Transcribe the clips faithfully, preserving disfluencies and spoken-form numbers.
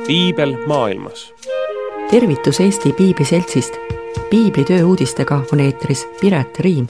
Piibel maailmas. Tervitus Eesti Piibliseltsist. Piiblitöö uudistega on eetris Piret Riim.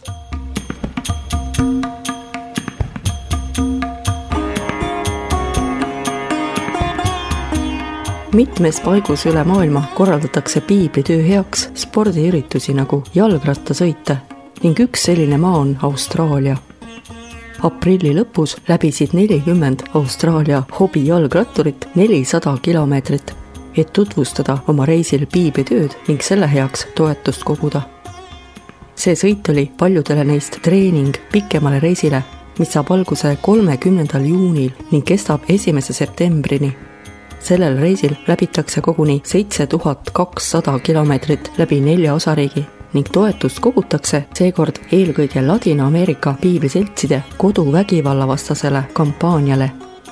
Mitmes paigus üle maailma korraldatakse piiblitöö heaks spordiüritusi nagu jalgrattasõite ning üks selline maa on Austraalia. Aprilli lõpus läbisid nelikümmend Austraalia hobijalgratturit nelisada kilomeetrit, et tutvustada oma reisil piiblitööd ning selle heaks toetust koguda. See sõit oli paljudele neist treening pikemale reisile, mis saab alguse kolmekümnendal juunil ning kestab esimese septembrini. Sellel reisil läbitakse koguni seitse tuhat kakssada kilomeetrit läbi nelja osariigi ning toetust kogutakse seekord eelkõige Ladina-Ameerika piibliseltside koduvägivalla vastasele kampaaniale.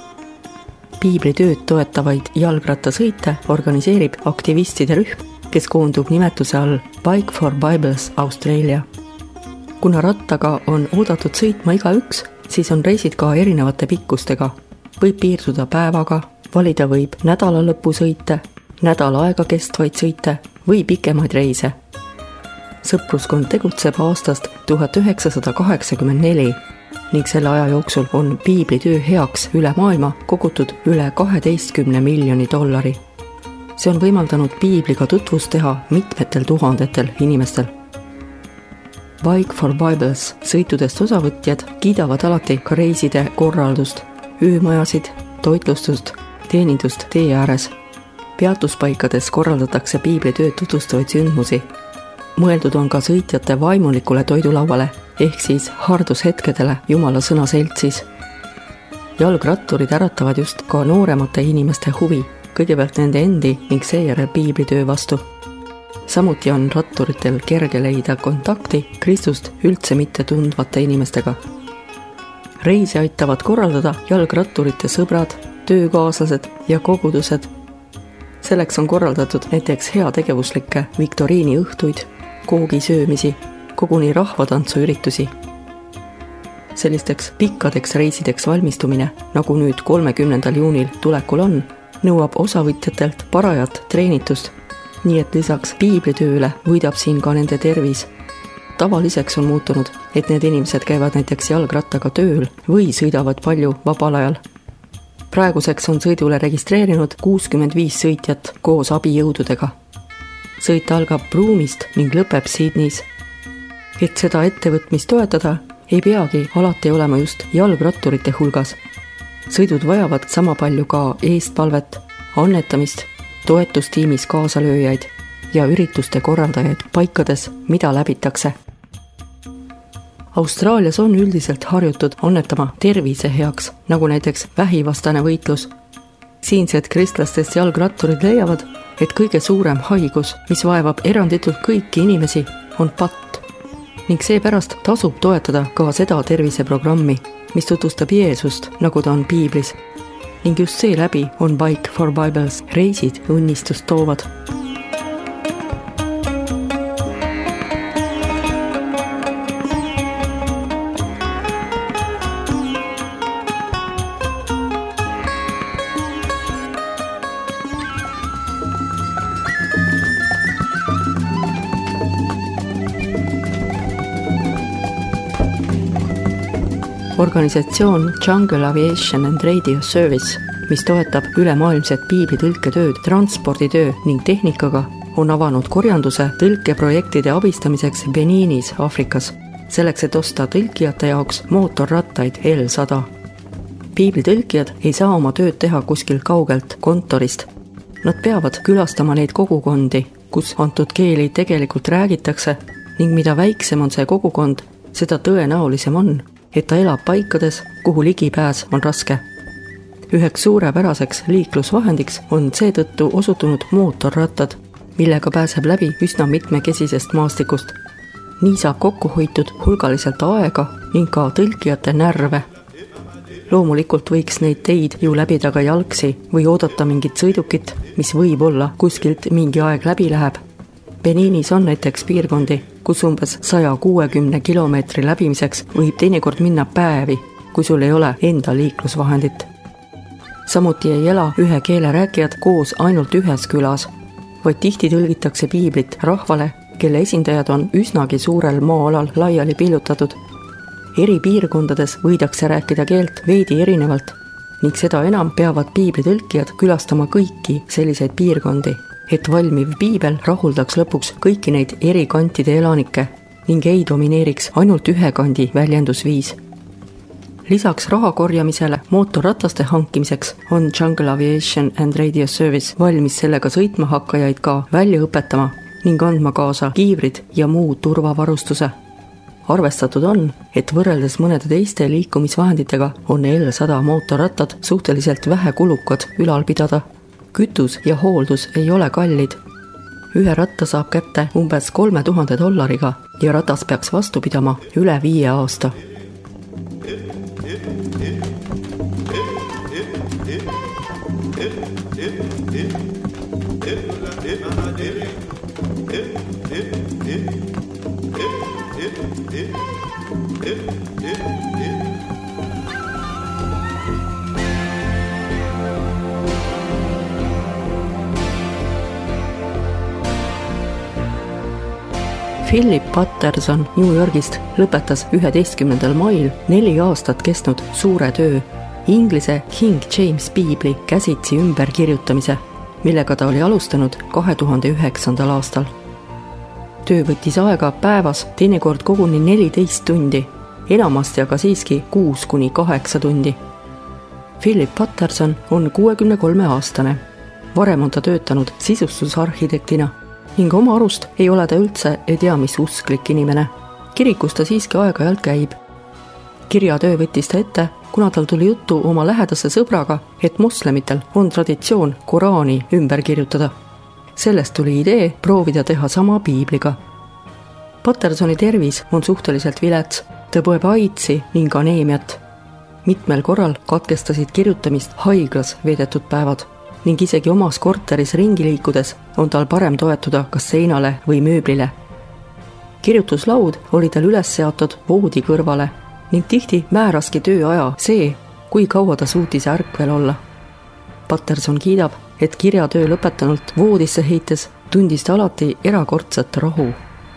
Piiblitööd toetavaid jalgrattasõite organiseerib aktivistide rühm, kes koondub nimetuse all Bike for Bibles Australia. Kuna rattaga on oodatud sõitma igaüks, siis on reisid ka erinevate pikkustega. Võib piirduda päevaga, valida võib nädalalõpusõite, nädal aega kestvaid sõite või pikemaid reise. Sõpruskond tegutseb aastast tuhat üheksasada kaheksakümmend neli ning selle aja jooksul on piiblitöö heaks üle maailma kogutud üle kaheteistkümne miljoni dollari. See on võimaldanud piibliga tutvust teha mitmetel tuhandetel inimestel. Bike for Bibles sõitudest osavõtjad kiidavad alati ka reiside korraldust, öömajasid, toitlustust, teenindust tee ääres. Peatuspaikades korraldatakse piiblitööd tutvustavaid sündmusi. Mõeldud on ka sõitjate vaimulikule toidulauale ehk siis hardushetkedele Jumala sõna seltsis. Jalgratturid äratavad just ka nooremate inimeste huvi, kõigepealt nende endi ning seejärel piiblitöö vastu. Samuti on ratturitel kerge leida kontakti Kristust üldse mitte tundvate inimestega. Reisi aitavad korraldada jalgratturite sõbrad, töökaaslased ja kogudused. Selleks on korraldatud näiteks heategevuslikke viktoriini õhtuid, koogisöömisi, koguni rahvatantsuüritusi. Sellisteks pikkadeks reisideks valmistumine, nagu nüüd kolmekümnendal juunil tulekul on, nõuab osavõtjatelt parajat treenitust, nii et lisaks piiblitööle võidab siin ka nende tervis. Tavaliseks on muutunud, et need inimesed käivad näiteks jalgrattaga tööl või sõidavad palju vabal ajal. Praeguseks on sõidule registreerinud kuuskümmend viis sõitjat koos abijõududega. Sõit algab Broomist ning lõpeb Sydneys. Et seda ettevõtmist toetada, ei peagi alati olema just jalgratturite hulgas. Sõidud vajavad sama palju ka eestpalvet, annetamist, toetustiimis kaasalööjaid ja ürituste korraldajaid paikades, mida läbitakse. Austraalias on üldiselt harjutud annetama tervise heaks, nagu näiteks vähivastane võitlus. Siinsed kristlastest jalgratturid leiavad, et kõige suurem haigus, mis vaevab eranditult kõiki inimesi, on patt. Ning seepärast tasub toetada ka seda terviseprogrammi, mis tutvustab Jeesust, nagu ta on piiblis. Ning just seeläbi on Bike for Bibles reisid õnnistust toovad. Organisatsioon Jungle Aviation and Radio Service, mis toetab ülemaailmset piiblitõlketööd, transporditöö ning tehnikaga, on avanud korjanduse tõlkeprojektide abistamiseks Beninis, Afrikas, selleks et osta tõlkijate jaoks mootorrattaid L sada. Piiblitõlkijad ei saa oma tööd teha kuskil kaugelt kontorist. Nad peavad külastama neid kogukondi, kus antud keeli tegelikult räägitakse ning mida väiksem on see kogukond, seda tõenäolisem on, et ta elab paikades, kuhu ligipääs on raske. Üheks suurepäraseks liiklusvahendiks on seetõttu osutunud mootorrattad, millega pääseb läbi üsna mitmekesisest maastikust. Nii saab kokku hoitud hulgaliselt aega ning ka tõlkijate närve. Loomulikult võiks neid teid ju läbida ka jalgsi või oodata mingit sõidukit, mis võib olla kuskilt mingi aeg läbi läheb. Beninis on näiteks piirkondi, kus umbes saja kuuekümne kilomeetri läbimiseks võib teinekord minna päevi, kui sul ei ole enda liiklusvahendit. samuti ei ela ühe keele rääkijad koos ainult ühes külas, vaid tihti tõlgitakse piiblit rahvale, kelle esindajad on üsnagi suurel maa-alal laiali pillutatud. Eri piirkondades võidakse rääkida keelt veidi erinevalt ning seda enam peavad piiblitõlkijad külastama kõiki selliseid piirkondi, et valmiv piibel rahuldaks lõpuks kõiki neid eri kantide elanikke ning ei domineeriks ainult ühe kandi väljendusviis. Lisaks raha korjamisele mootorrataste hankimiseks on Jungle Aviation and Radio Service valmis sellega sõitma hakkajaid ka välja õpetama ning andma kaasa kiivrid ja muu turvavarustuse. Arvestatud on, et võrreldes mõnede teiste liikumisvahenditega on L sada mootorrattad suhteliselt vähe kulukad ülal pidada. Kütus ja hooldus ei ole kallid. Ühe ratta saab kätte umbes kolme tuhande dollariga ja ratas peaks vastu pidama üle viie aasta. Philip Patterson New Yorgist lõpetas üheteistkümnendal mail neli aastat kestnud suure töö, inglise King James piibli käsitsi ümberkirjutamise, millega ta oli alustanud kahe tuhande üheksandal aastal. Töö võttis aega päevas teinekord koguni neliteist tundi, enamasti aga siiski kuus kuni kaheksa tundi. Philip Patterson on kuuekümne kolme aastane. Varem on ta töötanud sisustusarhitektina ning oma arust ei ole ta üldse ei tea mis usklik inimene. Kirikus ta siiski aega-ajalt käib. Kirjatöö võttis ta ette, kuna tal tuli juttu oma lähedase sõbraga, et moslemitel on traditsioon Koraani ümber kirjutada. Sellest tuli idee proovida teha sama piibliga. Pattersoni tervis on suhteliselt vilets, ta põeb aidsi ning aneemiat. Mitmel korral katkestasid kirjutamist haiglas veedetud päevad ning isegi omas korteris ringi liikudes on tal parem toetuda kas seinale või mööblile. Kirjutuslaud oli tal üles seatud voodi kõrvale ning tihti määraski tööaja see, kui kaua ta suutis ärkvel olla. Patterson kiidab, et kirjatöö lõpetanult voodisse heites tundis ta alati erakordset rahu.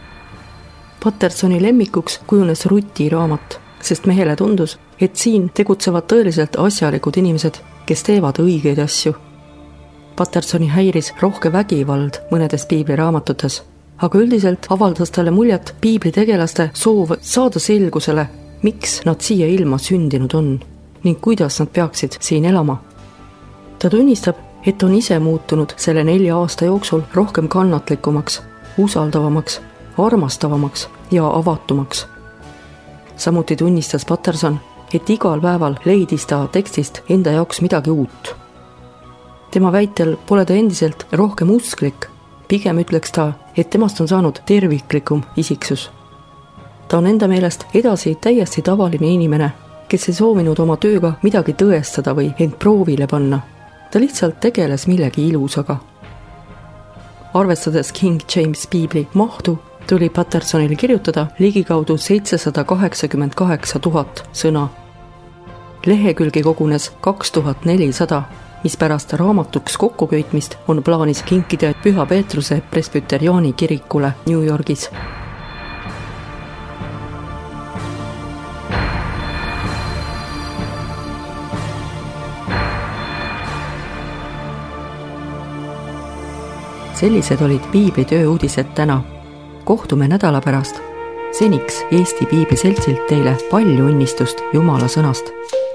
Pattersoni lemmikuks kujunes Ruti raamat, sest mehele tundus, et siin tegutsevad tõeliselt asjalikud inimesed, kes teevad õigeid asju. Pattersoni häiris rohke vägivald mõnedes piibliraamatutes, aga üldiselt avaldas talle muljet piibli tegelaste soov saada selgusele, miks nad siia ilma sündinud on ning kuidas nad peaksid siin elama. Ta tunnistab, et on ise muutunud selle nelja aasta jooksul rohkem kannatlikumaks, usaldavamaks, armastavamaks ja avatumaks. Samuti tunnistas Patterson, et igal päeval leidis ta tekstist enda jaoks midagi uut. Tema väitel pole ta endiselt rohkem usklik, pigem ütleks ta, et temast on saanud terviklikum isiksus. Ta on enda meelest edasi täiesti tavaline inimene, kes ei soovinud oma tööga midagi tõestada või end proovile panna. Ta lihtsalt tegeles millegi ilusaga. Arvestades King James piibli mahtu, tuli Pattersonil kirjutada ligikaudu seitsesada kaheksakümmend kaheksa tuhat sõna. Lehekülgi kogunes kaks tuhat nelisada, mis pärast raamatuks kokkuköitmist on plaanis kinkida Püha Peetruse presbüteriaani kirikule New Yorgis. Sellised olid piibli tööuudised täna. Kohtume nädala pärast. Seniks Eesti Piibli Seltsilt teile palju õnnistust Jumala sõnast.